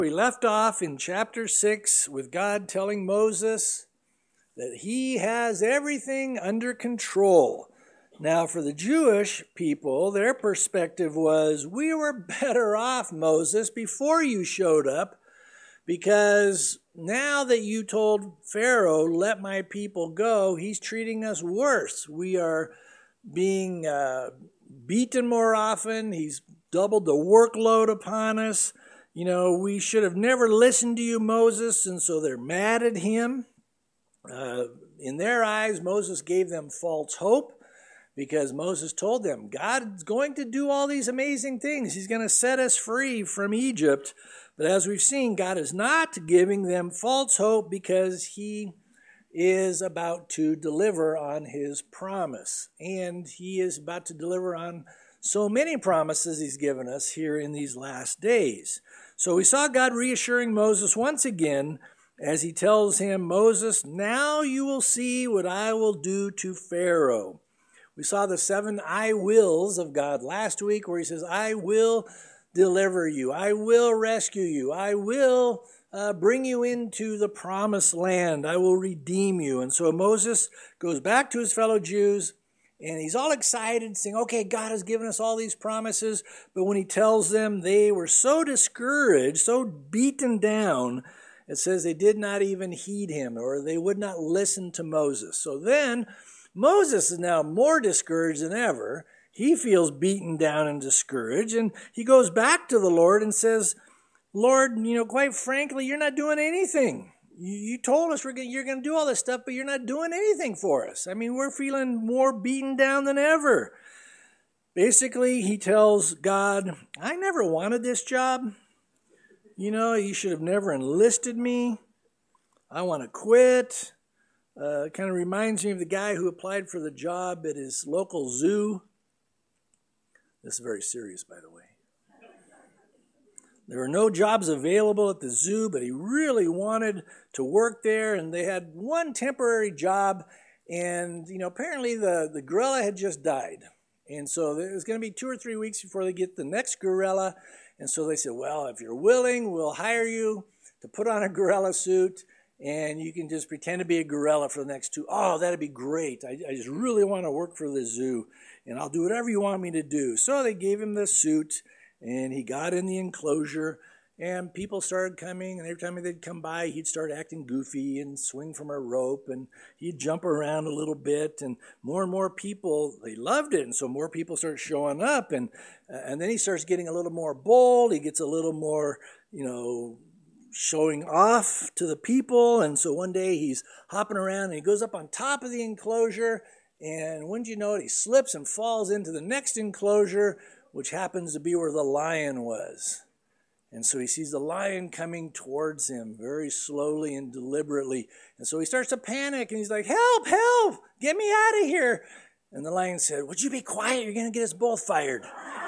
We left off in chapter 6 with God telling Moses that he has everything under control. Now, for the Jewish people, their perspective was, we were better off, Moses, before you showed up, because now that you told Pharaoh, let my people go, he's treating us worse. We are being beaten more often. He's doubled the workload upon us. You know, we should have never listened to you, Moses, and so they're mad at him. In their eyes, Moses gave them false hope because Moses told them, God's going to do all these amazing things. He's going to set us free from Egypt. But as we've seen, God is not giving them false hope because he is about to deliver on his promise. And he is about to deliver on so many promises he's given us here in these last days. So we saw God reassuring Moses once again as he tells him, Moses, now you will see what I will do to Pharaoh. We saw the 7 I wills of God last week where he says, I will deliver you. I will rescue you. I will bring you into the promised land. I will redeem you. And so Moses goes back to his fellow Jews, and he's all excited, saying, okay, God has given us all these promises. But when he tells them, they were so discouraged, so beaten down, it says they did not even heed him, or they would not listen to Moses. So then Moses is now more discouraged than ever. He feels beaten down and discouraged, and he goes back to the Lord and says, Lord, quite frankly, you're not doing anything. You told us you're going to do all this stuff, but you're not doing anything for us. I mean, we're feeling more beaten down than ever. Basically, he tells God, I never wanted this job. You should have never enlisted me. I want to quit. It kind of reminds me of the guy who applied for the job at his local zoo. This is very serious, by the way. There were no jobs available at the zoo, but he really wanted to work there, and they had one temporary job, and apparently the gorilla had just died. And so it was going to be 2 or 3 weeks before they get the next gorilla. And so they said, well, if you're willing, we'll hire you to put on a gorilla suit, and you can just pretend to be a gorilla for the next 2. Oh, that'd be great. I just really want to work for the zoo, and I'll do whatever you want me to do. So they gave him the suit, and he got in the enclosure, and people started coming, and every time they'd come by, he'd start acting goofy and swing from a rope, and he'd jump around a little bit, and more people, they loved it, and so more people started showing up, and then he starts getting a little more bold. He gets a little more, showing off to the people, and so one day he's hopping around, and he goes up on top of the enclosure, and wouldn't you know it, he slips and falls into the next enclosure, which happens to be where the lion was. And so he sees the lion coming towards him very slowly and deliberately. And so he starts to panic, and he's like, help, help, get me out of here. And the lion said, would you be quiet? You're going to get us both fired.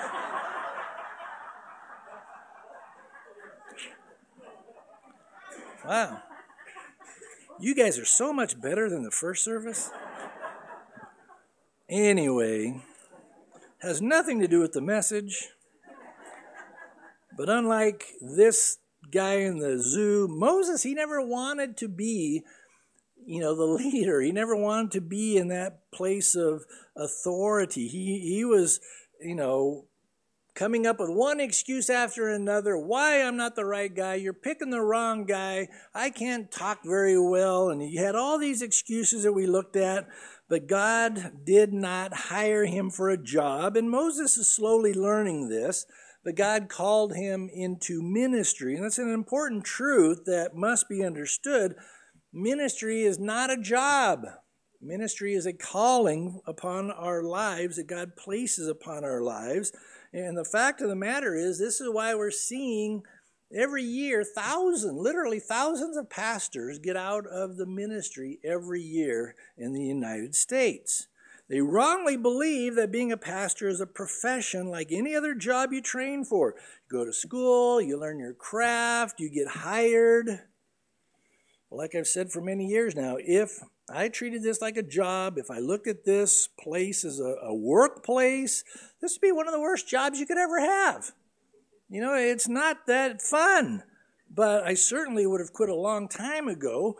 Wow. You guys are so much better than the first service. Anyway, has nothing to do with the message. But unlike this guy in the zoo, Moses, he never wanted to be, the leader. He never wanted to be in that place of authority. He was, coming up with one excuse after another, why I'm not the right guy, you're picking the wrong guy, I can't talk very well, and he had all these excuses that we looked at, but God did not hire him for a job, and Moses is slowly learning this, but God called him into ministry, and that's an important truth that must be understood. Ministry is not a job. Ministry is a calling upon our lives that God places upon our lives. And the fact of the matter is, this is why we're seeing every year literally thousands of pastors get out of the ministry every year in the United States. They wrongly believe that being a pastor is a profession like any other job you train for. You go to school, you learn your craft, you get hired. Well, like I've said for many years now, if I treated this like a job, if I looked at this place as a workplace, this would be one of the worst jobs you could ever have. It's not that fun. but I certainly would have quit a long time ago.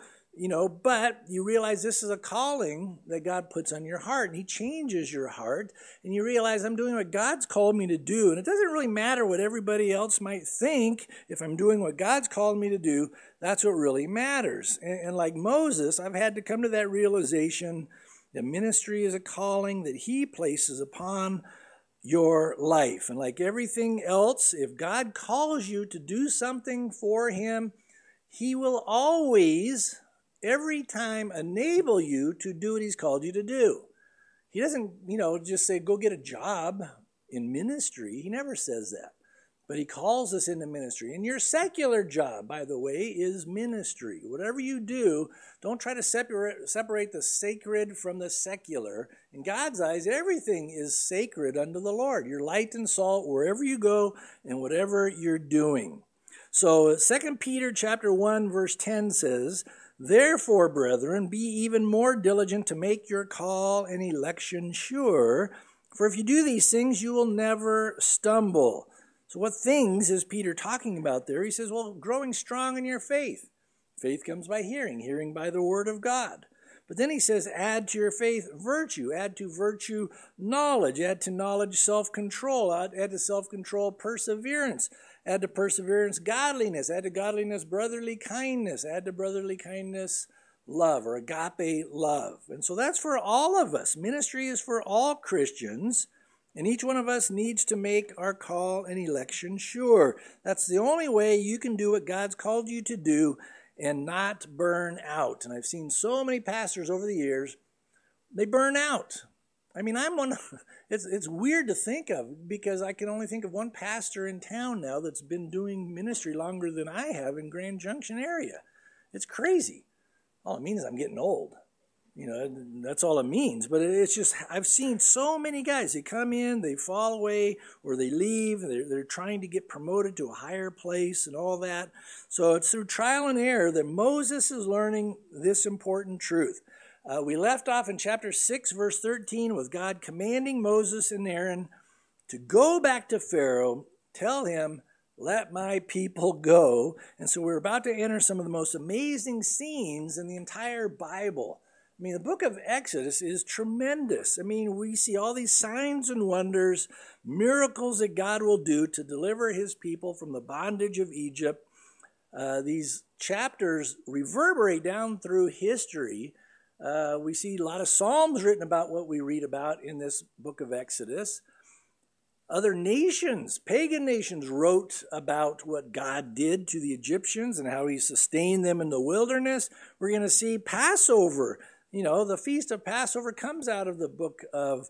But you realize this is a calling that God puts on your heart, and he changes your heart, and you realize I'm doing what God's called me to do, and it doesn't really matter what everybody else might think. If I'm doing what God's called me to do, that's what really matters. And like Moses, I've had to come to that realization that ministry is a calling that he places upon your life. And like everything else, if God calls you to do something for him, he will always, every time, enable you to do what he's called you to do. He doesn't, just say, go get a job in ministry. He never says that. But he calls us into ministry. And your secular job, by the way, is ministry. Whatever you do, don't try to separate the sacred from the secular. In God's eyes, everything is sacred unto the Lord. You're light and salt wherever you go and whatever you're doing. So 2 Peter chapter 1, verse 10 says, "Therefore, brethren, be even more diligent to make your call and election sure. For if you do these things, you will never stumble." So what things is Peter talking about there? He says, well, growing strong in your faith. Faith comes by hearing, hearing by the word of God. But then he says, add to your faith virtue, add to virtue knowledge, add to knowledge self-control, add to self-control perseverance, add to perseverance godliness, add to godliness brotherly kindness, add to brotherly kindness love, or agape love. And so that's for all of us. Ministry is for all Christians. And each one of us needs to make our call and election sure. That's the only way you can do what God's called you to do and not burn out. And I've seen so many pastors over the years, they burn out. I mean, I'm one. It's weird to think of, because I can only think of one pastor in town now that's been doing ministry longer than I have in Grand Junction area. It's crazy. All it means is I'm getting old. That's all it means. But it's just, I've seen so many guys, they come in, they fall away, or they leave, they're trying to get promoted to a higher place and all that. So it's through trial and error that Moses is learning this important truth. We left off in chapter 6, verse 13, with God commanding Moses and Aaron to go back to Pharaoh, tell him, let my people go. And so we're about to enter some of the most amazing scenes in the entire Bible. I mean, the book of Exodus is tremendous. I mean, we see all these signs and wonders, miracles that God will do to deliver his people from the bondage of Egypt. These chapters reverberate down through history. We see a lot of Psalms written about what we read about in this book of Exodus. Other nations, pagan nations, wrote about what God did to the Egyptians and how he sustained them in the wilderness. We're going to see Passover. The Feast of Passover comes out of the book of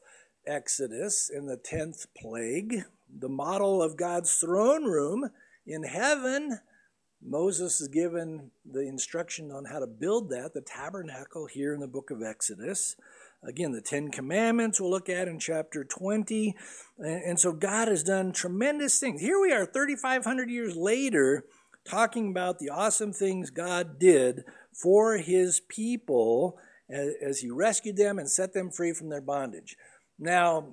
Exodus in the 10th plague, the model of God's throne room in heaven. Moses is given the instruction on how to build that, the tabernacle, here in the book of Exodus. Again, the 10 Commandments we'll look at in chapter 20. And so God has done tremendous things. Here we are 3,500 years later talking about the awesome things God did for his people as he rescued them and set them free from their bondage. Now,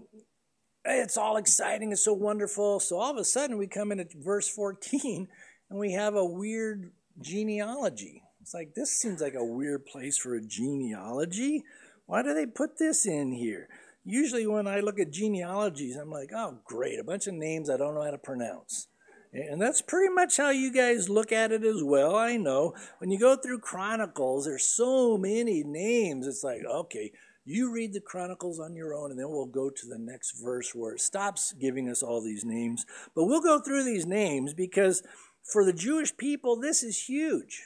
it's all exciting. It's so wonderful. So all of a sudden we come into verse 14 and we have a weird genealogy. It's like, this seems like a weird place for a genealogy. Why do they put this in here? Usually when I look at genealogies, I'm like, oh, great, a bunch of names I don't know how to pronounce. And that's pretty much how you guys look at it as well. I know. When you go through Chronicles, there's so many names. It's like, okay, you read the Chronicles on your own, and then we'll go to the next verse where it stops giving us all these names. But we'll go through these names because for the Jewish people, this is huge.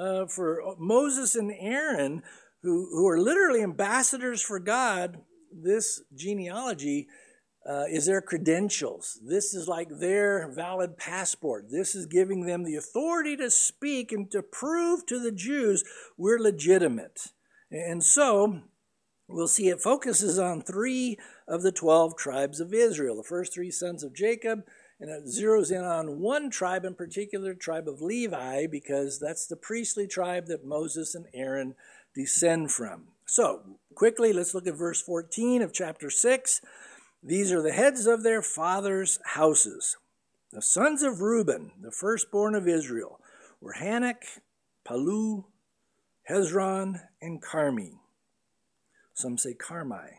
For Moses and Aaron, who are literally ambassadors for God, this genealogy is their credentials. This is like their valid passport. This is giving them the authority to speak and to prove to the Jews we're legitimate. And so we'll see it focuses on 3 of the 12 tribes of Israel, the first 3 sons of Jacob, and it zeroes in on one tribe in particular, tribe of Levi, because that's the priestly tribe that Moses and Aaron descend from. So quickly, let's look at verse 14 of chapter 6. These are the heads of their fathers' houses. The sons of Reuben, the firstborn of Israel, were Hanak, Palu, Hezron, and Carmi. Some say Carmi.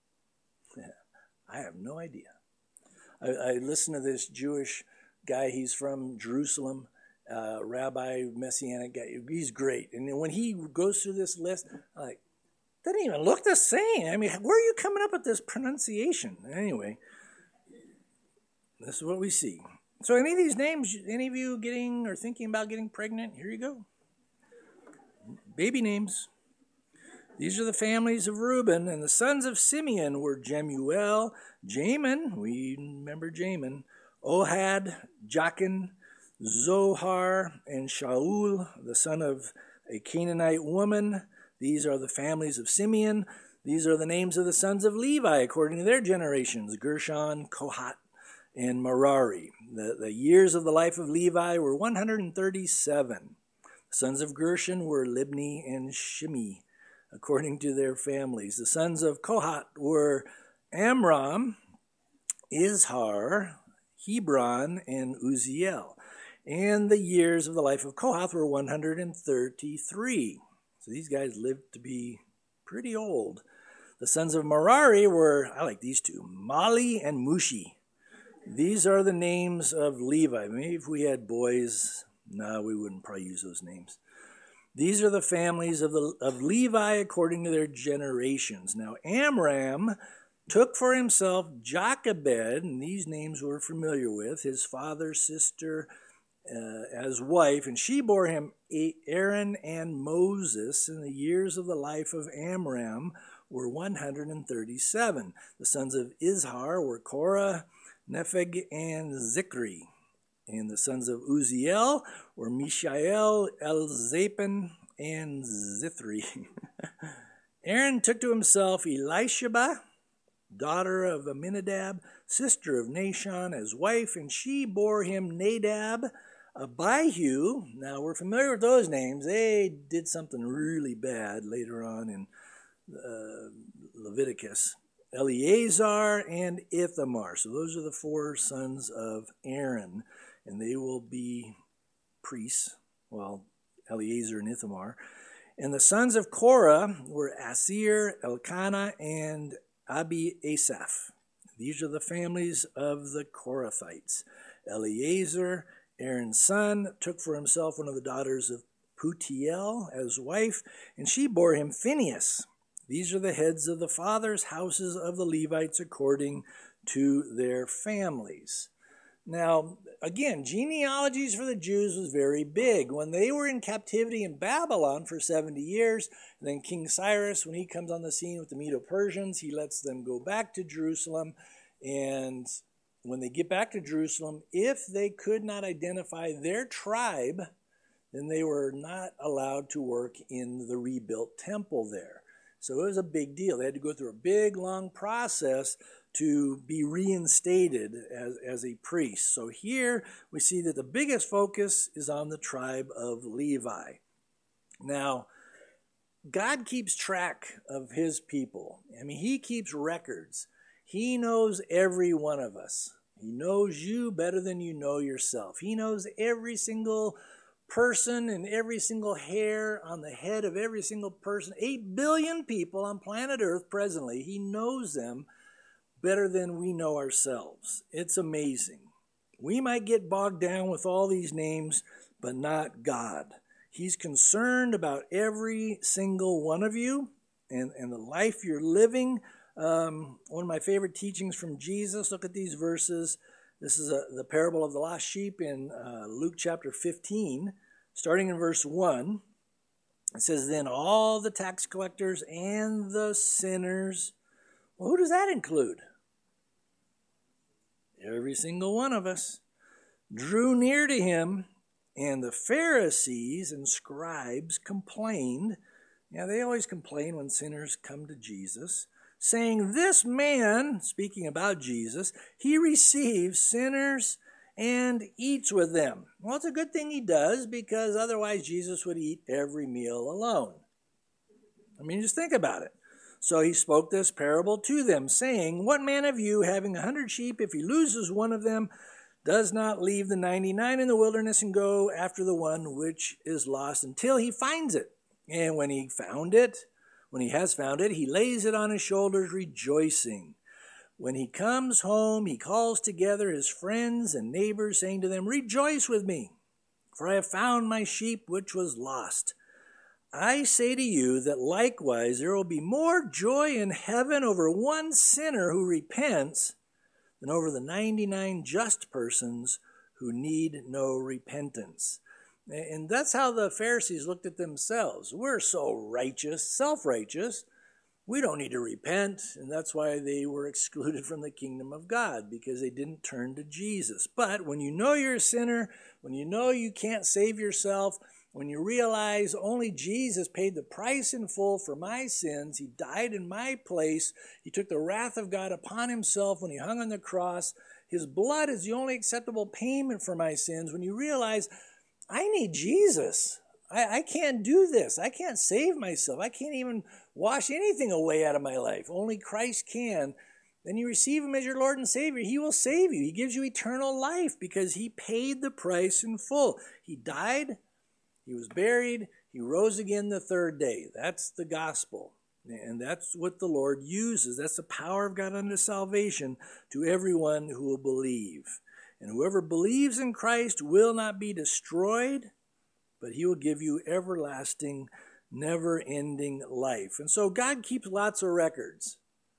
I have no idea. I listened to this Jewish guy. He's from Jerusalem, rabbi, messianic guy. He's great. And when he goes through this list, I'm like, doesn't even look the same. I mean, where are you coming up with this pronunciation? Anyway, this is what we see. So any of these names, any of you getting or thinking about getting pregnant, here you go. Baby names. These are the families of Reuben, and the sons of Simeon were Jemuel, Jamin, we remember Jamin, Ohad, Jachin, Zohar, and Shaul, the son of a Canaanite woman. These are the families of Simeon. These are the names of the sons of Levi according to their generations, Gershon, Kohat, and Merari. The years of the life of Levi were 137. The sons of Gershon were Libni and Shimei, according to their families. The sons of Kohat were Amram, Izhar, Hebron, and Uziel. And the years of the life of Kohath were 133. So these guys lived to be pretty old. The sons of Merari were, I like these two, Mali and Mushi. These are the names of Levi. Maybe if we had boys, no, we wouldn't probably use those names. These are the families of Levi according to their generations. Now Amram took for himself Jochebed, and these names we're familiar with, his father's sister as wife, and she bore him Aaron and Moses, and the years of the life of Amram were 137. The sons of Izhar were Korah, Nepheg, and Zikri. And the sons of Uziel were Mishael, Elzaphan, and Zithri. Aaron took to himself Elisheba, daughter of Aminadab, sister of Nahshon, as wife, and she bore him Nadab, Abihu. Now we're familiar with those names. They did something really bad later on in Leviticus. Eleazar and Ithamar. So those are the four sons of Aaron, and they will be priests. Well, Eleazar and Ithamar. And the sons of Korah were Asir, Elkanah, and Abi-Asaph. These are the families of the Korathites. Eleazar, Aaron's son, took for himself one of the daughters of Putiel as wife, and she bore him Phinehas. These are the heads of the fathers' houses of the Levites according to their families. Now, again, genealogies for the Jews was very big. When they were in captivity in Babylon for 70 years, and then King Cyrus, when he comes on the scene with the Medo-Persians, he lets them go back to Jerusalem. And when they get back to Jerusalem, if they could not identify their tribe, then they were not allowed to work in the rebuilt temple there. So it was a big deal. They had to go through a big, long process to be reinstated as a priest. So here we see that the biggest focus is on the tribe of Levi. Now, God keeps track of his people. I mean, he keeps records. He knows every one of us. He knows you better than you know yourself. He knows every single person and every single hair on the head of every single person. 8 billion people on planet Earth presently. He knows them better than we know ourselves. It's amazing. We might get bogged down with all these names, but not God. He's concerned about every single one of you and the life you're living. One of my favorite teachings from Jesus, look at these verses. This is the parable of the lost sheep in Luke chapter 15, starting in verse 1. It says, "Then all the tax collectors and the sinners," well, who does that include? Every single one of us, "drew near to him, and the Pharisees and scribes complained." Now, they always complain when sinners come to Jesus, saying, "This man," speaking about Jesus, "he receives sinners and eats with them." Well, it's a good thing he does, because otherwise Jesus would eat every meal alone. I mean, just think about it. So he spoke this parable to them, saying, "What man of you, having 100 sheep, if he loses one of them, does not leave the 99 in the wilderness and go after the one which is lost until he finds it. And when he has found it, he lays it on his shoulders, rejoicing. When he comes home, he calls together his friends and neighbors, saying to them, "Rejoice with me, for I have found my sheep which was lost." I say to you that likewise there will be more joy in heaven over one sinner who repents than over the 99 just persons who need no repentance. And that's how the Pharisees looked at themselves. We're so righteous, self-righteous, we don't need to repent, and that's why they were excluded from the kingdom of God, because they didn't turn to Jesus. But when you know you're a sinner, when you know you can't save yourself, when you realize only Jesus paid the price in full for my sins, he died in my place, he took the wrath of God upon himself when he hung on the cross, his blood is the only acceptable payment for my sins. When you realize, I need Jesus. I can't do this. I can't save myself. I can't even wash anything away out of my life. Only Christ can. Then you receive him as your Lord and Savior. He will save you. He gives you eternal life because he paid the price in full. He died, he was buried, he rose again the third day. That's the gospel. And that's what the Lord uses. That's the power of God unto salvation to everyone who will believe. And whoever believes in Christ will not be destroyed, but he will give you everlasting, never-ending life. And so God keeps lots of records.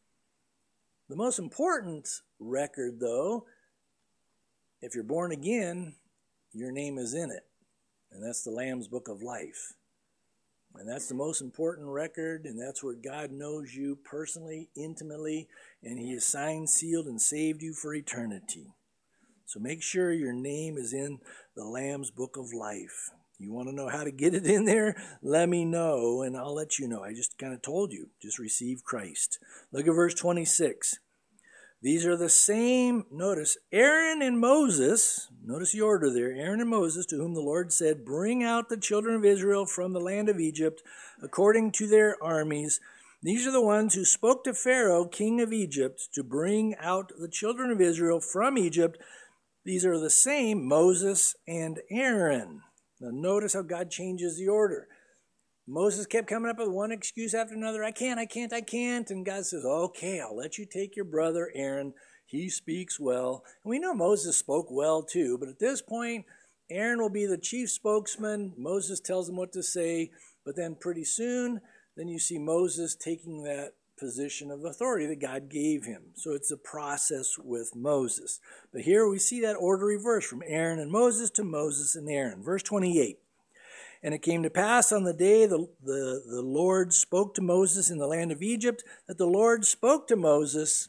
The most important record, though, if you're born again, your name is in it. And that's the Lamb's Book of Life. And that's the most important record, and that's where God knows you personally, intimately, and he has signed, sealed, and saved you for eternity. So make sure your name is in the Lamb's Book of Life. You want to know how to get it in there? Let me know, and I'll let you know. I just kind of told you. Just receive Christ. Look at verse 26. These are the same, notice, Aaron and Moses, notice the order there, Aaron and Moses, to whom the Lord said, "Bring out the children of Israel from the land of Egypt, according to their armies." These are the ones who spoke to Pharaoh, king of Egypt, to bring out the children of Israel from Egypt. These are the same, Moses and Aaron. Now notice how God changes the order. Moses kept coming up with one excuse after another. I can't. And God says, okay, I'll let you take your brother Aaron. He speaks well. And we know Moses spoke well too, but at this point, Aaron will be the chief spokesman. Moses tells him what to say, but then pretty soon, then you see Moses taking that position of authority that God gave him. So it's a process with Moses. But here we see that order reversed from Aaron and Moses to Moses and Aaron. Verse 28. And it came to pass on the day the Lord spoke to Moses in the land of Egypt, that the Lord spoke to Moses,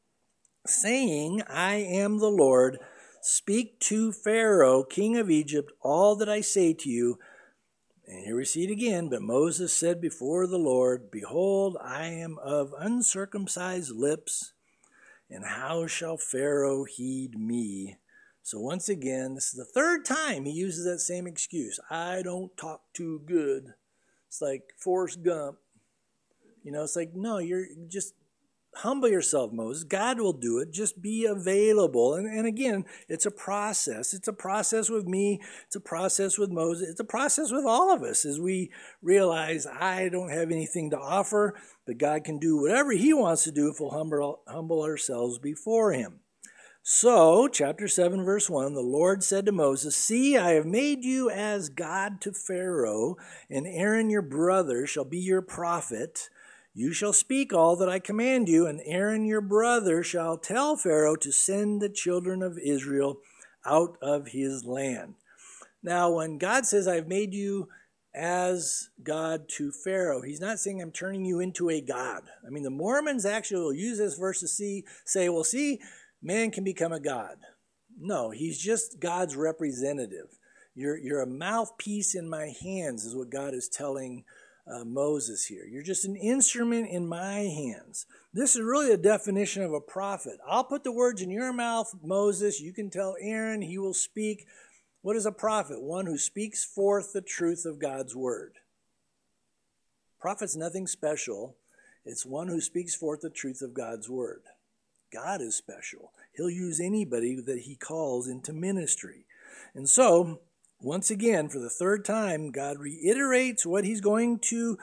saying, I am the Lord. Speak to Pharaoh, king of Egypt, all that I say to you. And here we see it again. But Moses said before the Lord, Behold, I am of uncircumcised lips, and how shall Pharaoh heed me? So once again, this is the third time he uses that same excuse. I don't talk too good. It's like Forrest Gump. It's like, no, you're just humble yourself, Moses. God will do it. Just be available. And again, it's a process. It's a process with me. It's a process with Moses. It's a process with all of us as we realize I don't have anything to offer, but God can do whatever he wants to do if we'll humble ourselves before him. So, chapter 7, verse 1, the Lord said to Moses, See, I have made you as God to Pharaoh, and Aaron your brother shall be your prophet. You shall speak all that I command you, and Aaron your brother shall tell Pharaoh to send the children of Israel out of his land. Now, when God says, I've made you as God to Pharaoh, he's not saying I'm turning you into a god. I mean, the Mormons actually will use this verse to say, well, see, man can become a god. No, he's just God's representative. You're a mouthpiece in my hands is what God is telling Moses here. You're just an instrument in my hands. This is really a definition of a prophet. I'll put the words in your mouth, Moses. You can tell Aaron, he will speak. What is a prophet? One who speaks forth the truth of God's word. Prophet's nothing special. It's one who speaks forth the truth of God's word. God is special. He'll use anybody that he calls into ministry. And so, once again, for the third time, God reiterates what he's going to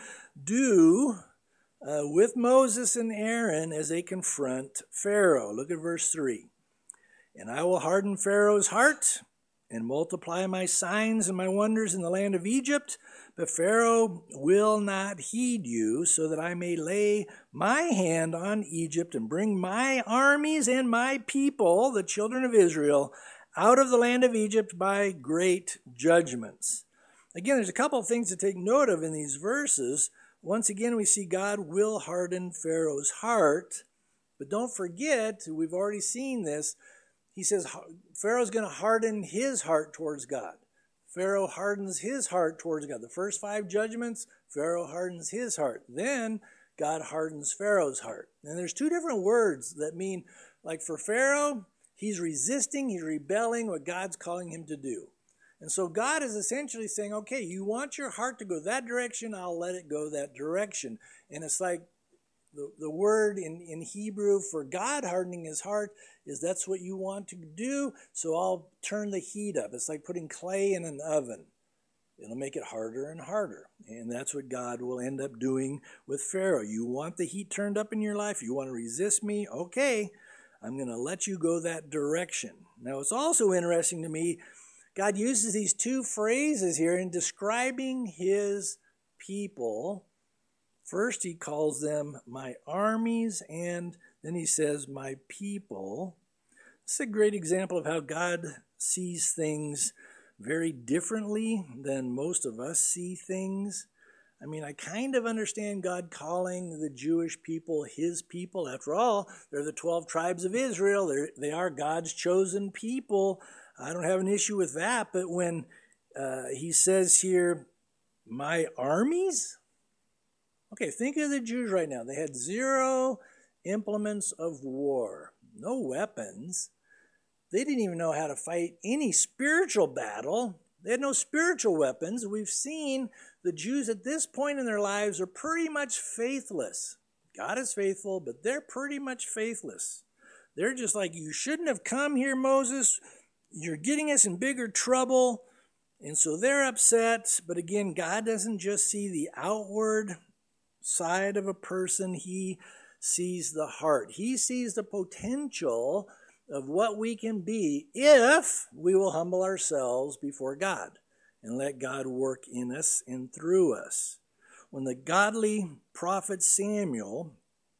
do with Moses and Aaron as they confront Pharaoh. Look at verse 3. And I will harden Pharaoh's heart and multiply my signs and my wonders in the land of Egypt, but Pharaoh will not heed you, so that I may lay my hand on Egypt and bring my armies and my people, the children of Israel, out of the land of Egypt by great judgments. Again, there's a couple of things to take note of in these verses. Once again, we see God will harden Pharaoh's heart, but don't forget, we've already seen this, he says Pharaoh's going to harden his heart towards God. Pharaoh hardens his heart towards God. The first 5 judgments, Pharaoh hardens his heart. Then God hardens Pharaoh's heart. And there's 2 different words that mean, like for Pharaoh, he's resisting, he's rebelling what God's calling him to do. And so God is essentially saying, okay, you want your heart to go that direction, I'll let it go that direction. And it's like the word in Hebrew for God hardening his heart is that's what you want to do, so I'll turn the heat up. It's like putting clay in an oven. It'll make it harder and harder. And that's what God will end up doing with Pharaoh. You want the heat turned up in your life? You want to resist me? Okay, I'm going to let you go that direction. Now, it's also interesting to me, God uses these 2 phrases here in describing his people. First, he calls them my armies, and then he says my people. This is a great example of how God sees things very differently than most of us see things. I mean, I kind of understand God calling the Jewish people his people. After all, they're the 12 tribes of Israel. They are God's chosen people. I don't have an issue with that. But when he says here, my armies? Okay, think of the Jews right now. They had 0 implements of war, no weapons. They didn't even know how to fight any spiritual battle. They had no spiritual weapons. We've seen the Jews at this point in their lives are pretty much faithless. God is faithful, but they're pretty much faithless. They're just like, you shouldn't have come here, Moses. You're getting us in bigger trouble. And so they're upset. But again, God doesn't just see the outward side of a person. He sees the heart. He sees the potential of what we can be if we will humble ourselves before God and let God work in us and through us. When the godly prophet Samuel,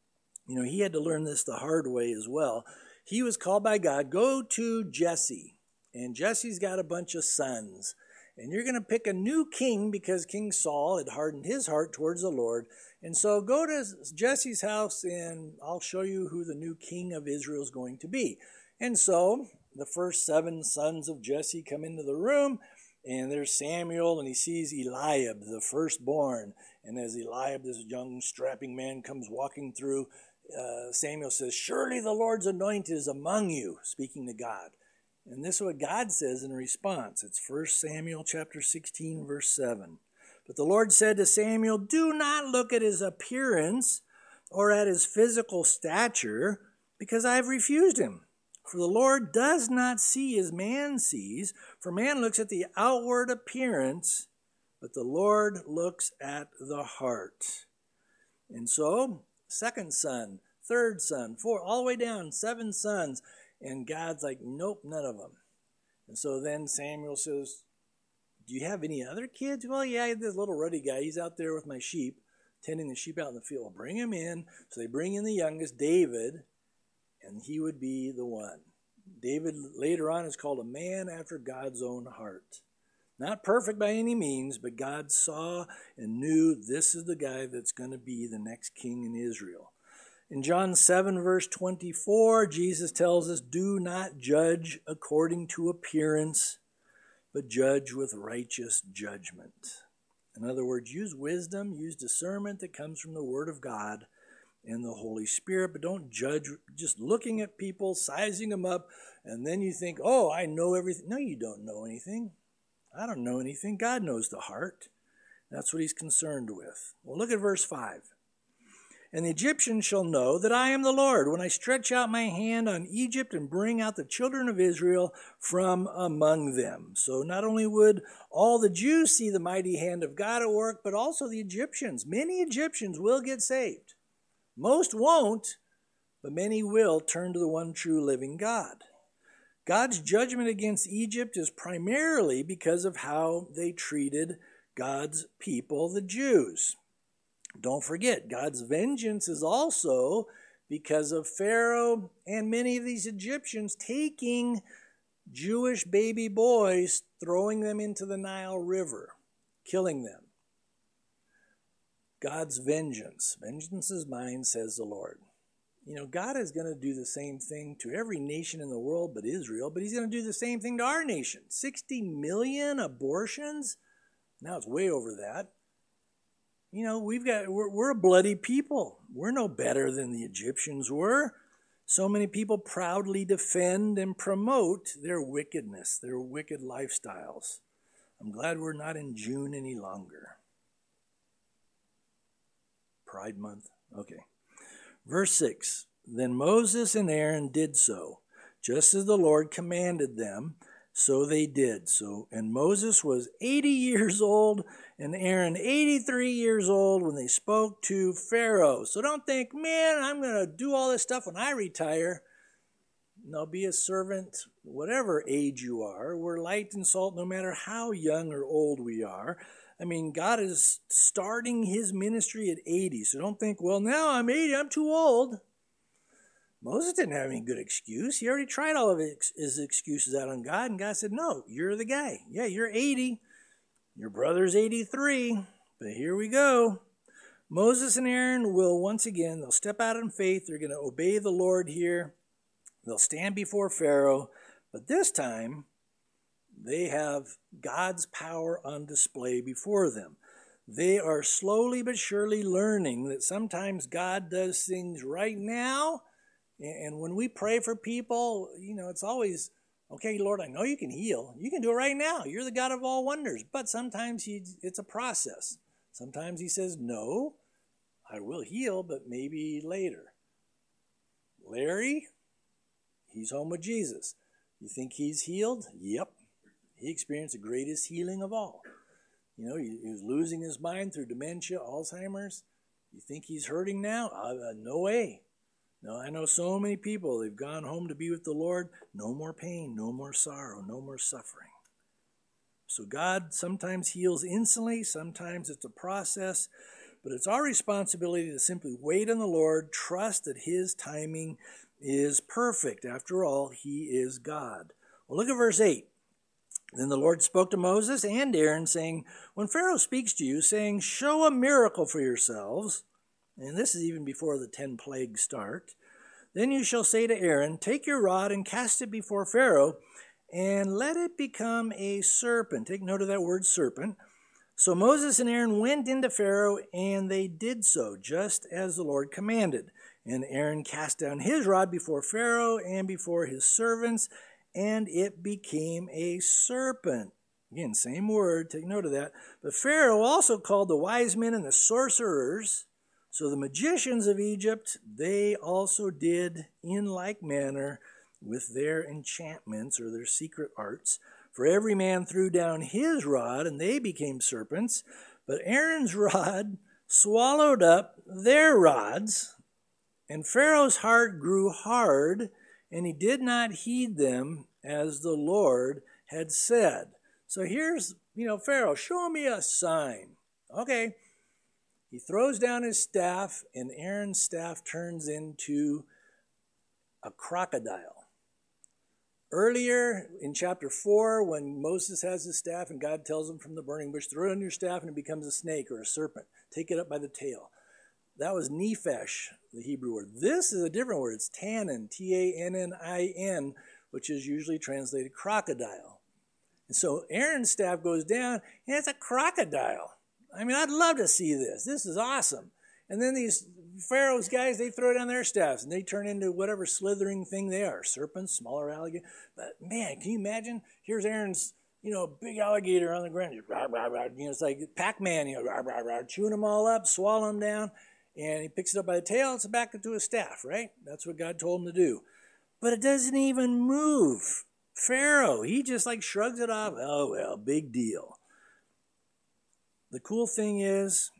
he had to learn this the hard way as well. He was called by God, go to Jesse, and Jesse's got a bunch of sons. And you're going to pick a new king because King Saul had hardened his heart towards the Lord. And so go to Jesse's house and I'll show you who the new king of Israel is going to be. And so the first 7 sons of Jesse come into the room, and there's Samuel, and he sees Eliab, the firstborn. And as Eliab, this young strapping man, comes walking through, Samuel says, surely the Lord's anointed is among you, speaking to God. And this is what God says in response. It's 1 Samuel chapter 16, verse 7. But the Lord said to Samuel, do not look at his appearance or at his physical stature, because I have refused him. For the Lord does not see as man sees, for man looks at the outward appearance, but the Lord looks at the heart. And so, 2nd son, 3rd son, 4, all the way down, 7 sons. And God's like, nope, none of them. And so then Samuel says, do you have any other kids? Well, yeah, I have this little ruddy guy. He's out there with my sheep, tending the sheep out in the field. Bring him in. So they bring in the youngest, David, and he would be the one. David later on is called a man after God's own heart. Not perfect by any means, but God saw and knew this is the guy that's going to be the next king in Israel. In John 7, verse 24, Jesus tells us, do not judge according to appearance, but judge with righteous judgment. In other words, use wisdom, use discernment that comes from the Word of God and the Holy Spirit, but don't judge just looking at people, sizing them up, and then you think, oh, I know everything. No, you don't know anything. I don't know anything. God knows the heart. That's what he's concerned with. Well, look at verse 5. And the Egyptians shall know that I am the Lord when I stretch out my hand on Egypt and bring out the children of Israel from among them. So not only would all the Jews see the mighty hand of God at work, but also the Egyptians. Many Egyptians will get saved. Most won't, but many will turn to the one true living God. God's judgment against Egypt is primarily because of how they treated God's people, the Jews. Don't forget, God's vengeance is also because of Pharaoh and many of these Egyptians taking Jewish baby boys, throwing them into the Nile River, killing them. God's vengeance. Vengeance is mine, says the Lord. You know, God is going to do the same thing to every nation in the world but Israel, but he's going to do the same thing to our nation. 60 million abortions? Now it's way over that. You know, we're a bloody people. We're no better than the Egyptians were. So many people proudly defend and promote their wickedness, their wicked lifestyles. I'm glad we're not in June any longer. Pride Month? Okay. Verse 6, Then Moses and Aaron did so, just as the Lord commanded them, so they did. And Moses was 80 years old, and Aaron 83 years old when they spoke to Pharaoh. So don't think, man, I'm going to do all this stuff when I retire. No, be a servant, whatever age you are. We're light and salt no matter how young or old we are. I mean, God is starting his ministry at 80. So don't think, well, now I'm 80, I'm too old. Moses didn't have any good excuse. He already tried all of his excuses out on God, and God said, no, you're the guy. Yeah, you're 80. Your brother's 83. But here we go. Moses and Aaron will once again, they'll step out in faith. They're going to obey the Lord here. They'll stand before Pharaoh. But this time, they have God's power on display before them. They are slowly but surely learning that sometimes God does things right now. And when we pray for people, you know, it's always, okay, Lord, I know you can heal. You can do it right now. You're the God of all wonders. But sometimes it's a process. Sometimes he says, no, I will heal, but maybe later. Larry, he's home with Jesus. You think he's healed? Yep. He experienced the greatest healing of all. You know, he was losing his mind through dementia, Alzheimer's. You think he's hurting now? No way. No, I know so many people, they've gone home to be with the Lord. No more pain, no more sorrow, no more suffering. So God sometimes heals instantly, sometimes it's a process, but it's our responsibility to simply wait on the Lord, trust that his timing is perfect. After all, he is God. Well, look at verse 8. Then the Lord spoke to Moses and Aaron, saying, When Pharaoh speaks to you, saying, Show a miracle for yourselves, and this is even before the 10 plagues start, then you shall say to Aaron, Take your rod and cast it before Pharaoh, and let it become a serpent. Take note of that word serpent. So Moses and Aaron went into Pharaoh, and they did so, just as the Lord commanded. And Aaron cast down his rod before Pharaoh and before his servants, and it became a serpent. Again, same word, take note of that. But Pharaoh also called the wise men and the sorcerers. So the magicians of Egypt, they also did in like manner with their enchantments or their secret arts. For every man threw down his rod, and they became serpents. But Aaron's rod swallowed up their rods, and Pharaoh's heart grew hard, and he did not heed them as the Lord had said. So here's, Pharaoh, show me a sign. Okay. He throws down his staff, and Aaron's staff turns into a crocodile. Earlier in chapter 4, when Moses has his staff and God tells him from the burning bush, throw it on your staff and it becomes a snake or a serpent. Take it up by the tail. That was nephesh, the Hebrew word. This is a different word. It's tannin, T-A-N-N-I-N, which is usually translated crocodile. And so Aaron's staff goes down, and it's a crocodile. I mean, I'd love to see this. This is awesome. And then these Pharaoh's guys, they throw down their staffs, and they turn into whatever slithering thing they are. Serpents, smaller alligator. But, man, can you imagine? Here's Aaron's, big alligator on the ground. It's like Pac-Man, chewing them all up, swallowing them down. and he picks it up by the tail, it's back into his staff, right? That's what God told him to do. But it doesn't even move. Pharaoh, he just like shrugs it off. Oh, well, big deal. The cool thing is,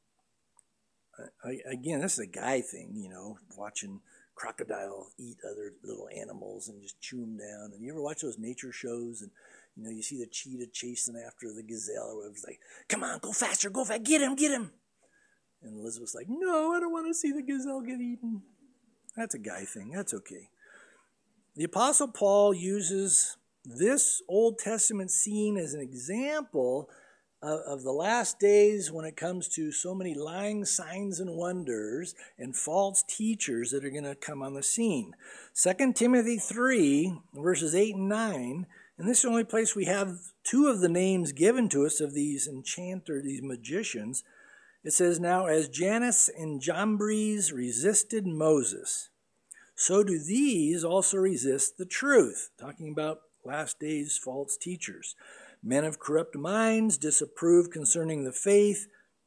again, this is a guy thing, watching crocodile eat other little animals and just chew them down. And you ever watch those nature shows and, you see the cheetah chasing after the gazelle or whatever. It's like, come on, go faster, get him. And Elizabeth's like, no, I don't want to see the gazelle get eaten. That's a guy thing. That's okay. The Apostle Paul uses this Old Testament scene as an example of the last days when it comes to so many lying signs and wonders and false teachers that are going to come on the scene. 2 Timothy 3, verses 8 and 9, and this is the only place we have two of the names given to us of these enchanters, these magicians. It says, now as Jannes and Jambres resisted Moses, so do these also resist the truth. Talking about last days false teachers. Men of corrupt minds disapprove concerning the faith,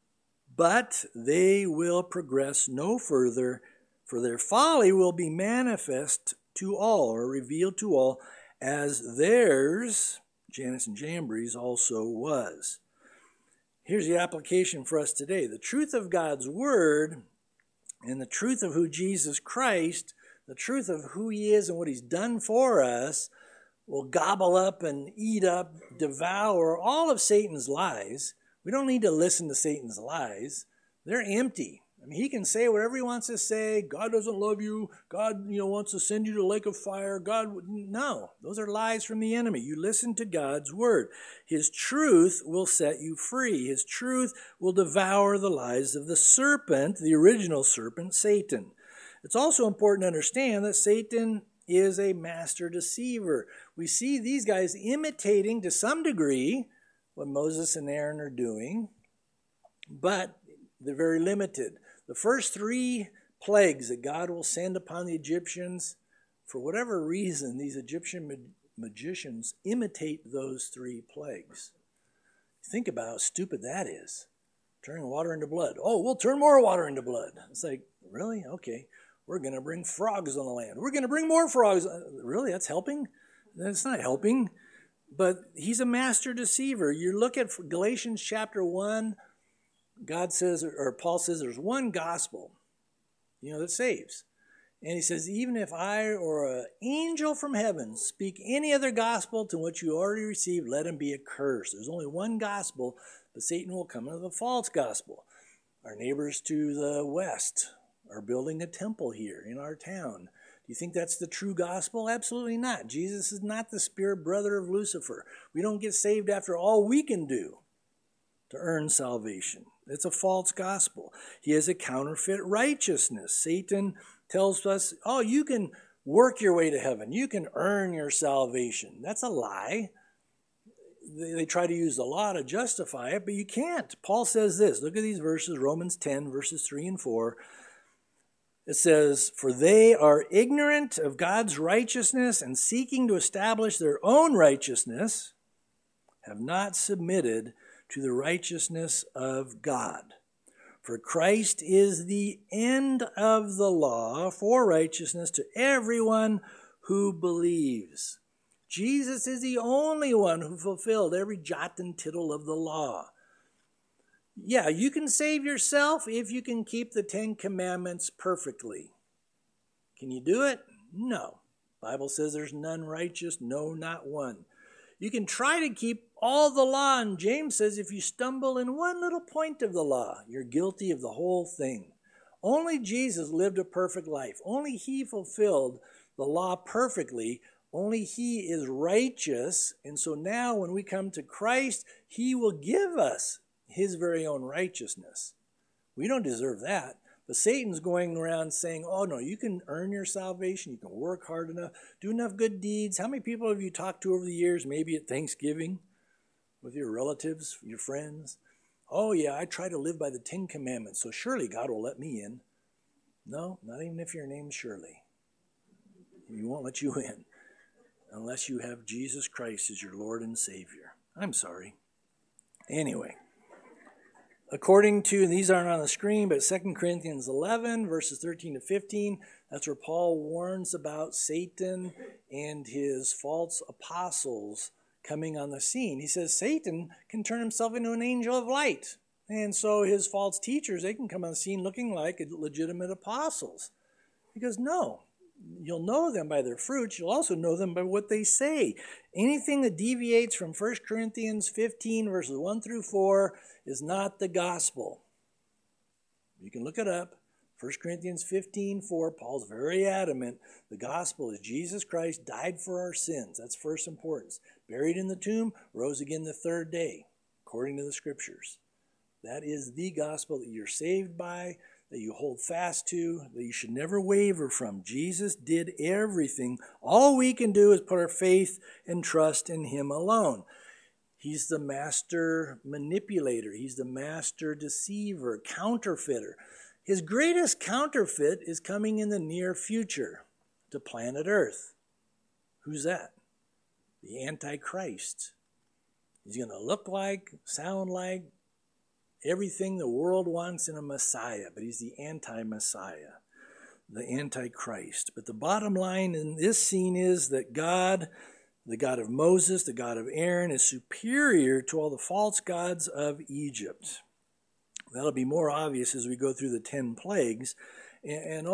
but they will progress no further, for their folly will be manifest to all, or revealed to all, as theirs, Jannes and Jambres, also was. Here's the application for us today. The truth of God's Word and the truth of who Jesus Christ, the truth of who He is and what He's done for us, will gobble up and eat up, devour all of Satan's lies. We don't need to listen to Satan's lies. They're empty. I mean, he can say whatever he wants to say. God doesn't love you. God, wants to send you to the lake of fire. No, those are lies from the enemy. You listen to God's word. His truth will set you free. His truth will devour the lies of the serpent, the original serpent, Satan. It's also important to understand that Satan is a master deceiver. We see these guys imitating to some degree what Moses and Aaron are doing, but they're very limited. The first 3 plagues that God will send upon the Egyptians, for whatever reason, these Egyptian magicians imitate those 3 plagues. Think about how stupid that is. Turning water into blood. Oh, we'll turn more water into blood. It's like, really? Okay. We're going to bring frogs on the land. We're going to bring more frogs. Really? That's helping? That's not helping. But he's a master deceiver. You look at Galatians chapter 1, God says, or Paul says, there's one gospel, that saves. And he says, even if I or an angel from heaven speak any other gospel to which you already received, let him be accursed. There's only one gospel, but Satan will come into the false gospel. Our neighbors to the west are building a temple here in our town. Do you think that's the true gospel? Absolutely not. Jesus is not the spirit brother of Lucifer. We don't get saved after all we can do to earn salvation. It's a false gospel. He has a counterfeit righteousness. Satan tells us, oh, you can work your way to heaven. You can earn your salvation. That's a lie. They try to use the law to justify it, but you can't. Paul says this. Look at these verses, Romans 10, verses 3 and 4. It says, for they are ignorant of God's righteousness and seeking to establish their own righteousness, have not submitted to the righteousness of God. For Christ is the end of the law for righteousness to everyone who believes. Jesus is the only one who fulfilled every jot and tittle of the law. Yeah, you can save yourself if you can keep the 10 Commandments perfectly. Can you do it? No. The Bible says there's none righteous, no, not one. You can try to keep all the law, and James says if you stumble in one little point of the law, you're guilty of the whole thing. Only Jesus lived a perfect life. Only he fulfilled the law perfectly. Only he is righteous. And so now when we come to Christ, he will give us his very own righteousness. We don't deserve that. But Satan's going around saying, oh no, you can earn your salvation. You can work hard enough, do enough good deeds. How many people have you talked to over the years, maybe at Thanksgiving, with your relatives, your friends? Oh yeah, I try to live by the 10 Commandments, so surely God will let me in. No, not even if your name's Shirley. He won't let you in unless you have Jesus Christ as your Lord and Savior. I'm sorry. Anyway, according to, and these aren't on the screen, but 2 Corinthians 11, verses 13 to 15, that's where Paul warns about Satan and his false apostles coming on the scene. He says Satan can turn himself into an angel of light. And so his false teachers, they can come on the scene looking like legitimate apostles. He goes, no, you'll know them by their fruits. You'll also know them by what they say. Anything that deviates from 1 Corinthians 15, verses 1 through 4, is not the gospel. You can look it up. 1 Corinthians 15, 4, Paul's very adamant. The gospel is Jesus Christ died for our sins. That's first importance. Buried in the tomb, rose again the third day, according to the scriptures. That is the gospel that you're saved by, that you hold fast to, that you should never waver from. Jesus did everything. All we can do is put our faith and trust in him alone. He's the master manipulator. He's the master deceiver, counterfeiter. His greatest counterfeit is coming in the near future to planet Earth. Who's that? The Antichrist. He's going to look like, sound like, everything the world wants in a Messiah, but he's the anti-Messiah, the Antichrist. But the bottom line in this scene is that God, the God of Moses, the God of Aaron, is superior to all the false gods of Egypt. That'll be more obvious as we go through the 10 plagues. And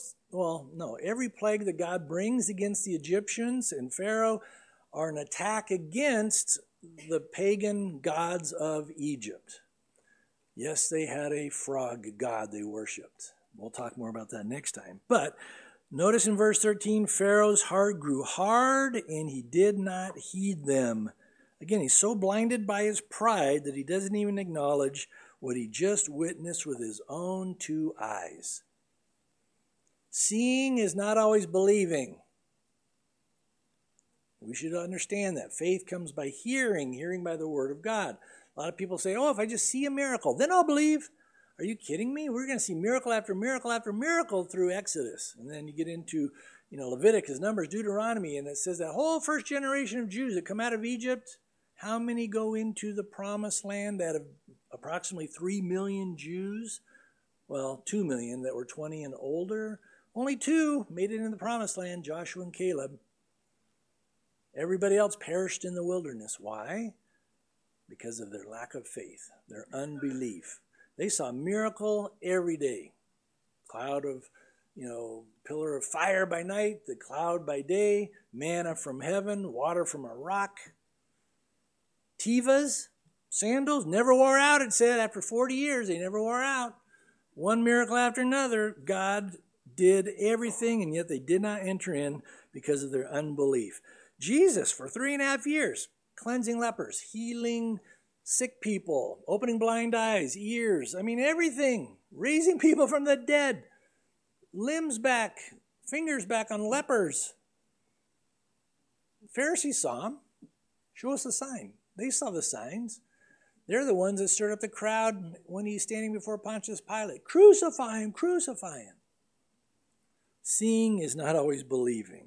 every plague that God brings against the Egyptians and Pharaoh are an attack against the pagan gods of Egypt. Yes, they had a frog god they worshipped. We'll talk more about that next time. But notice in verse 13, Pharaoh's heart grew hard and he did not heed them. Again, he's so blinded by his pride that he doesn't even acknowledge what he just witnessed with his own 2 eyes. Seeing is not always believing. We should understand that. Faith comes by hearing, hearing by the word of God. A lot of people say, if I just see a miracle, then I'll believe. Are you kidding me? We're going to see miracle after miracle after miracle through Exodus. And then you get into, Leviticus, Numbers, Deuteronomy, and it says that whole first generation of Jews that come out of Egypt, how many go into the promised land out of approximately 3 million Jews? Well, 2 million that were 20 and older. Only 2 made it in the promised land, Joshua and Caleb. Everybody else perished in the wilderness. Why? Because of their lack of faith, their unbelief. They saw a miracle every day. Cloud of, pillar of fire by night, the cloud by day, manna from heaven, water from a rock. Tivas, sandals, never wore out, it said. After 40 years, they never wore out. One miracle after another, God did everything, and yet they did not enter in because of their unbelief. Jesus, for 3.5 years, cleansing lepers, healing sick people, opening blind eyes, ears, everything. Raising people from the dead, limbs back, fingers back on lepers. The Pharisees saw him. Show us a sign. They saw the signs. They're the ones that stirred up the crowd when he's standing before Pontius Pilate. Crucify him, crucify him. Seeing is not always believing.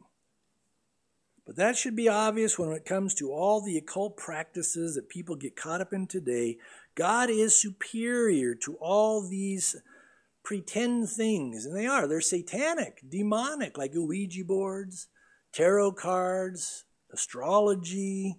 But that should be obvious when it comes to all the occult practices that people get caught up in today. God is superior to all these pretend things, and they are. They're satanic, demonic, like Ouija boards, tarot cards, astrology,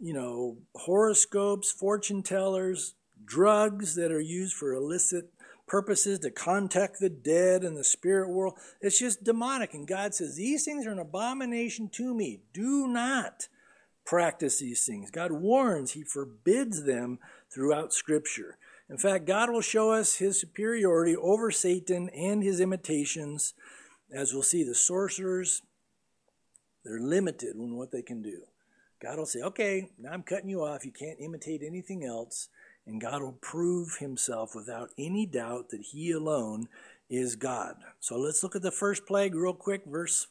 horoscopes, fortune tellers, drugs that are used for illicit purposes to contact the dead and the spirit world. It's just demonic. And God says, these things are an abomination to me. Do not practice these things. God warns, he forbids them throughout Scripture. In fact, God will show us his superiority over Satan and his imitations. As we'll see, the sorcerers, they're limited in what they can do. God will say, okay, now I'm cutting you off. You can't imitate anything else. And God will prove himself without any doubt that he alone is God. So let's look at the first plague real quick, verse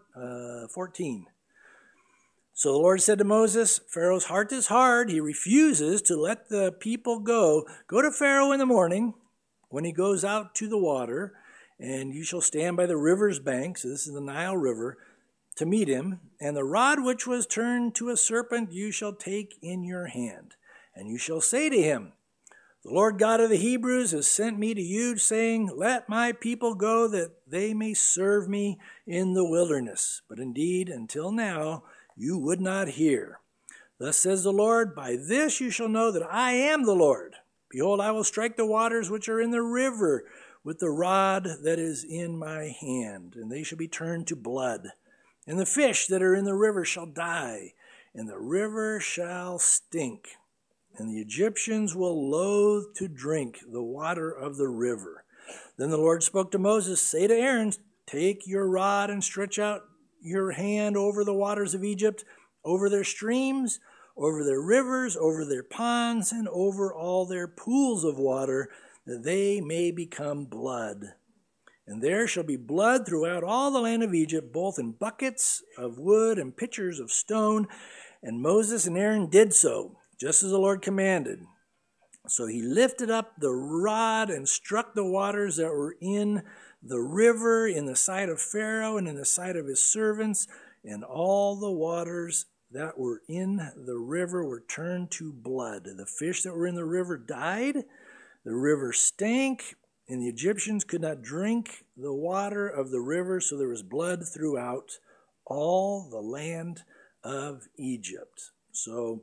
14. So the Lord said to Moses, Pharaoh's heart is hard. He refuses to let the people go. Go to Pharaoh in the morning when he goes out to the water, and you shall stand by the river's bank. So this is the Nile River, to meet him. And the rod which was turned to a serpent you shall take in your hand. And you shall say to him, The Lord God of the Hebrews has sent me to you, saying, let my people go, that they may serve me in the wilderness. But indeed, until now, you would not hear. Thus says the Lord, by this you shall know that I am the Lord. Behold, I will strike the waters which are in the river with the rod that is in my hand, and they shall be turned to blood. And the fish that are in the river shall die, and the river shall stink. And the Egyptians will loathe to drink the water of the river. Then the Lord spoke to Moses, say to Aaron, take your rod and stretch out your hand over the waters of Egypt, over their streams, over their rivers, over their ponds, and over all their pools of water, that they may become blood. And there shall be blood throughout all the land of Egypt, both in buckets of wood and pitchers of stone. And Moses and Aaron did so, just as the Lord commanded. So he lifted up the rod and struck the waters that were in the river in the sight of Pharaoh and in the sight of his servants, and all the waters that were in the river were turned to blood. The fish that were in the river died, the river stank, and the Egyptians could not drink the water of the river, so there was blood throughout all the land of Egypt. So,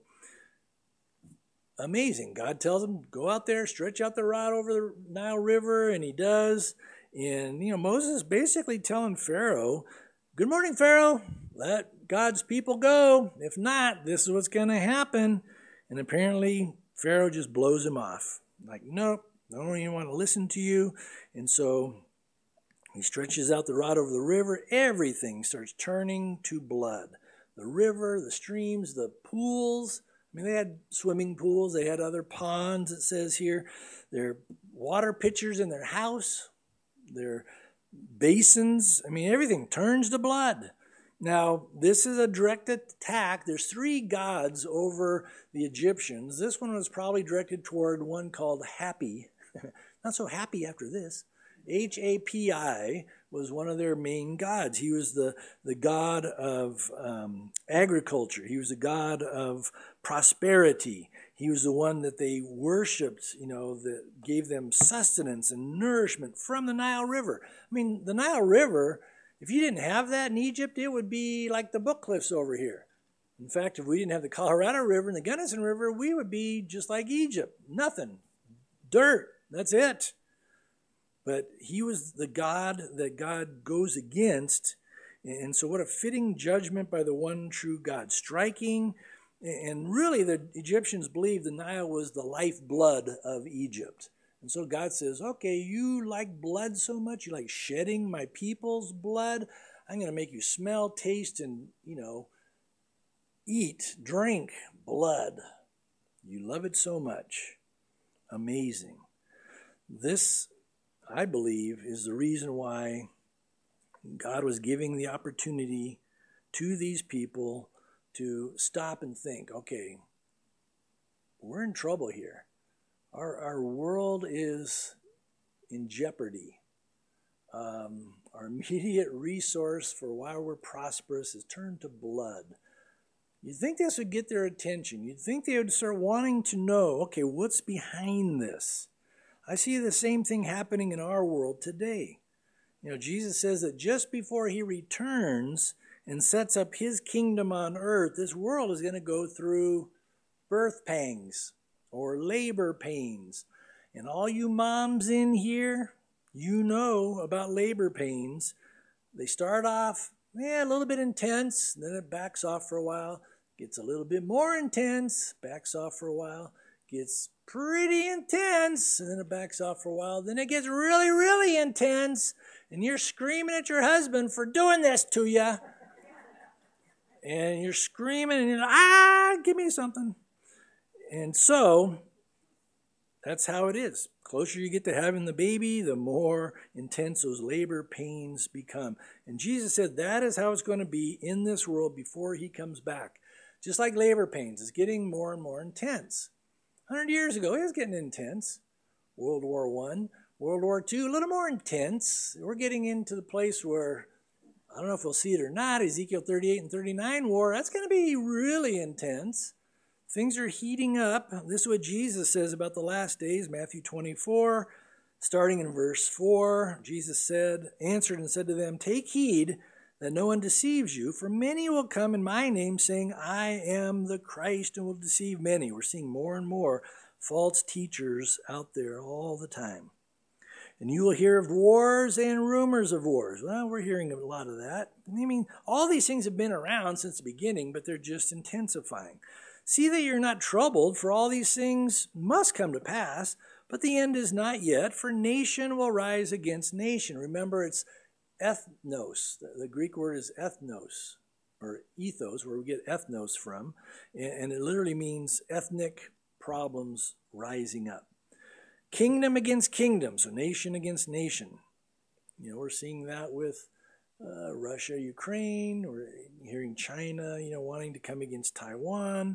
amazing. God tells him, go out there, stretch out the rod over the Nile River, and he does. And, Moses is basically telling Pharaoh, good morning, Pharaoh. Let God's people go. If not, this is what's going to happen. And apparently, Pharaoh just blows him off. Like, nope, I don't even want to listen to you. And so he stretches out the rod over the river. Everything starts turning to blood. The river, the streams, the pools. I mean, they had swimming pools. They had other ponds, it says here. Their water pitchers in their house. Their basins. I mean, everything turns to blood. Now, this is a direct attack. There's 3 gods over the Egyptians. This one was probably directed toward one called Happy. Not so happy after this. Hapi was one of their main gods. He was the god of agriculture. He was the god of prosperity. He was the one that they worshipped, that gave them sustenance and nourishment from the Nile River. I mean, the Nile River, if you didn't have that in Egypt, it would be like the Book Cliffs over here. In fact, if we didn't have the Colorado River and the Gunnison River, we would be just like Egypt. Nothing. Dirt. That's it. But he was the God that God goes against. And so what a fitting judgment by the one true God. Striking. And really, the Egyptians believed the Nile was the lifeblood of Egypt. And so God says, okay, you like blood so much, you like shedding my people's blood, I'm going to make you smell, taste, and, eat, drink blood. You love it so much. Amazing. This, I believe, is the reason why God was giving the opportunity to these people to stop and think, okay, we're in trouble here. Our world is in jeopardy. Our immediate resource for while we're prosperous is turned to blood. You'd think this would get their attention. You'd think they would start wanting to know, okay, what's behind this? I see the same thing happening in our world today. Jesus says that just before he returns and sets up his kingdom on earth, this world is going to go through birth pangs or labor pains. And all you moms in here, you know about labor pains. They start off, a little bit intense, then it backs off for a while, gets a little bit more intense, backs off for a while, gets pretty intense, and then it backs off for a while. Then it gets really, really intense, and you're screaming at your husband for doing this to you. And you're screaming, and you're give me something. And so, that's how it is. The closer you get to having the baby, the more intense those labor pains become. And Jesus said that is how it's going to be in this world before he comes back. Just like labor pains, it's getting more and more intense. 100 years ago, it was getting intense. World War I, World War II, a little more intense. We're getting into the place where, I don't know if we'll see it or not, Ezekiel 38 and 39 war, that's going to be really intense. things are heating up. This is what Jesus says about the last days, Matthew 24, starting in verse 4. Jesus answered and said to them, "Take heed that no one deceives you, for many will come in my name, saying, 'I am the Christ,' and will deceive many." We're seeing more and more false teachers out there all the time. "And you will hear of wars and rumors of wars." Well, we're hearing a lot of that. I mean, all these things have been around since the beginning, but they're just intensifying. "See that you're not troubled, for all these things must come to pass, but the end is not yet, for nation will rise against nation." Remember, it's ethnos. The Greek word is ethnos, or ethos, where we get ethnos from, and it literally means ethnic problems rising up. Kingdom against kingdom, so nation against nation. We're seeing that with Russia, Ukraine. We're hearing China, wanting to come against Taiwan.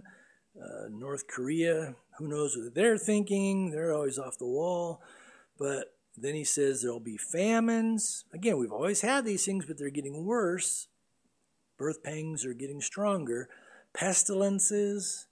North Korea, who knows what they're thinking. They're always off the wall. But then he says there'll be famines. Again, we've always had these things, but they're getting worse. Birth pangs are getting stronger. Pestilences,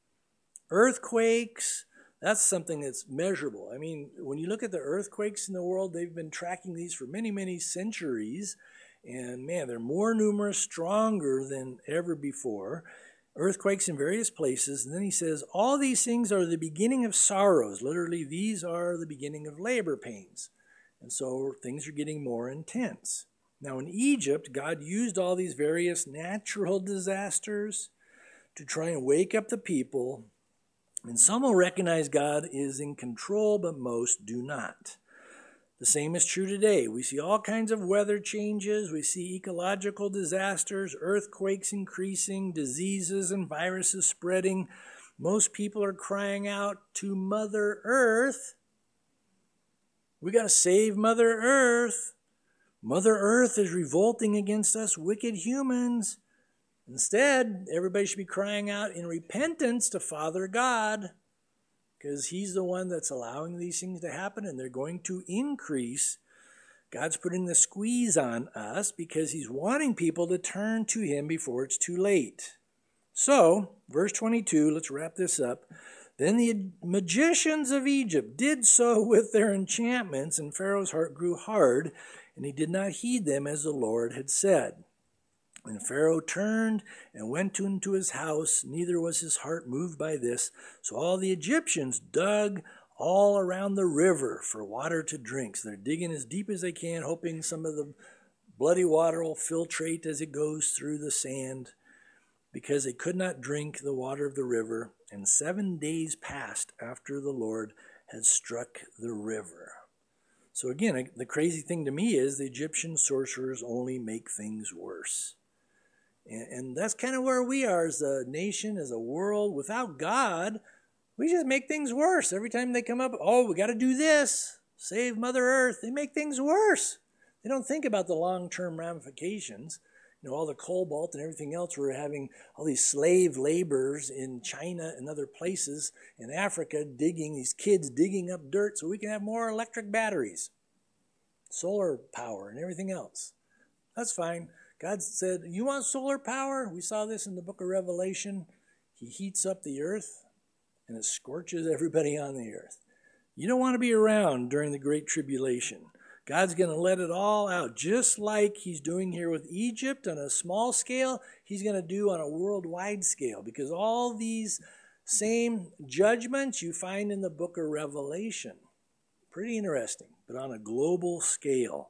earthquakes. That's something that's measurable. I mean, when you look at the earthquakes in the world, they've been tracking these for many, many centuries. And man, they're more numerous, stronger than ever before. Earthquakes in various places. And then he says, all these things are the beginning of sorrows. Literally, these are the beginning of labor pains. And so things are getting more intense. Now in Egypt, God used all these various natural disasters to try and wake up the people. And some will recognize God is in control, but most do not. The same is true today. We see all kinds of weather changes. We see ecological disasters, earthquakes increasing, diseases and viruses spreading. Most people are crying out to Mother Earth. We got to save Mother Earth. Mother Earth is revolting against us wicked humans. Instead, everybody should be crying out in repentance to Father God, because he's the one that's allowing these things to happen, and they're going to increase. God's putting the squeeze on us because he's wanting people to turn to him before it's too late. So, verse 22, let's wrap this up. Then the magicians of Egypt did so with their enchantments, and Pharaoh's heart grew hard, and he did not heed them as the Lord had said. And Pharaoh turned and went into his house, neither was his heart moved by this. So all the Egyptians dug all around the river for water to drink. So they're digging as deep as they can, hoping some of the bloody water will filtrate as it goes through the sand, because they could not drink the water of the river. And 7 days passed after the Lord had struck the river. So again, the crazy thing to me is the Egyptian sorcerers only make things worse. And that's kind of where we are as a nation, as a world. Without God, we just make things worse. Every time they come up, we got to do this, save Mother Earth. They make things worse. They don't think about the long-term ramifications. All the cobalt and everything else. We're having all these slave laborers in China and other places in Africa these kids digging up dirt so we can have more electric batteries, solar power, and everything else. That's fine. God said, you want solar power? We saw this in the book of Revelation. He heats up the earth and it scorches everybody on the earth. You don't want to be around during the Great Tribulation. God's going to let it all out, just like he's doing here with Egypt on a small scale, he's going to do on a worldwide scale, because all these same judgments you find in the book of Revelation. Pretty interesting, but on a global scale.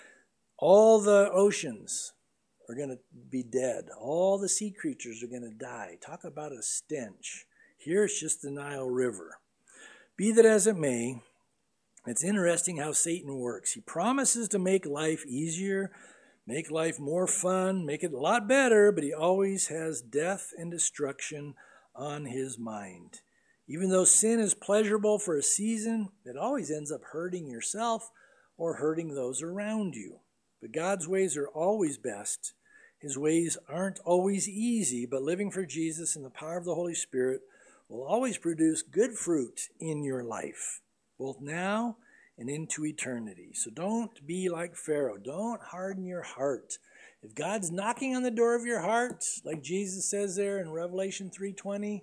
All the oceans are going to be dead. All the sea creatures are going to die. Talk about a stench. Here it's just the Nile River. Be that as it may, it's interesting how Satan works. He promises to make life easier, make life more fun, make it a lot better, but he always has death and destruction on his mind. Even though sin is pleasurable for a season, it always ends up hurting yourself or hurting those around you. But God's ways are always best. His ways aren't always easy, but living for Jesus and the power of the Holy Spirit will always produce good fruit in your life, both now and into eternity. So don't be like Pharaoh. Don't harden your heart. If God's knocking on the door of your heart, like Jesus says there in Revelation 3:20,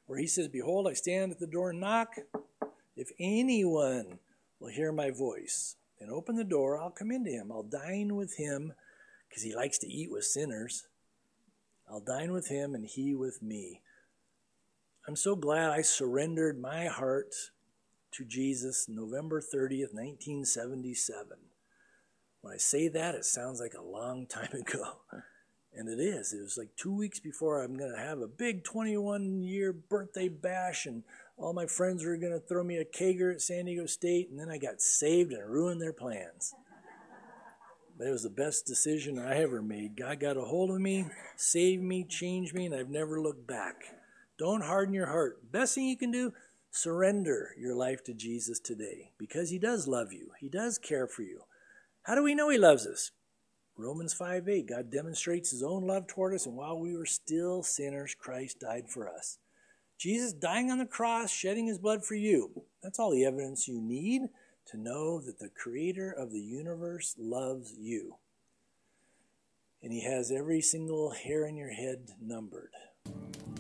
where he says, "Behold, I stand at the door and knock. If anyone will hear my voice and open the door, I'll come into him. I'll dine with him," because he likes to eat with sinners. "I'll dine with him and he with me." I'm so glad I surrendered my heart to Jesus November 30th, 1977. When I say that, it sounds like a long time ago. And it is. It was like 2 weeks before I'm going to have a big 21-year birthday bash, and all my friends were going to throw me a kegger at San Diego State, and then I got saved and ruined their plans. But it was the best decision I ever made. God got a hold of me, saved me, changed me, and I've never looked back. Don't harden your heart. Best thing you can do, surrender your life to Jesus today, because he does love you. He does care for you. How do we know he loves us? Romans 5:8, God demonstrates his own love toward us, and while we were still sinners, Christ died for us. Jesus dying on the cross, shedding his blood for you. That's all the evidence you need to know that the creator of the universe loves you. And he has every single hair in your head numbered.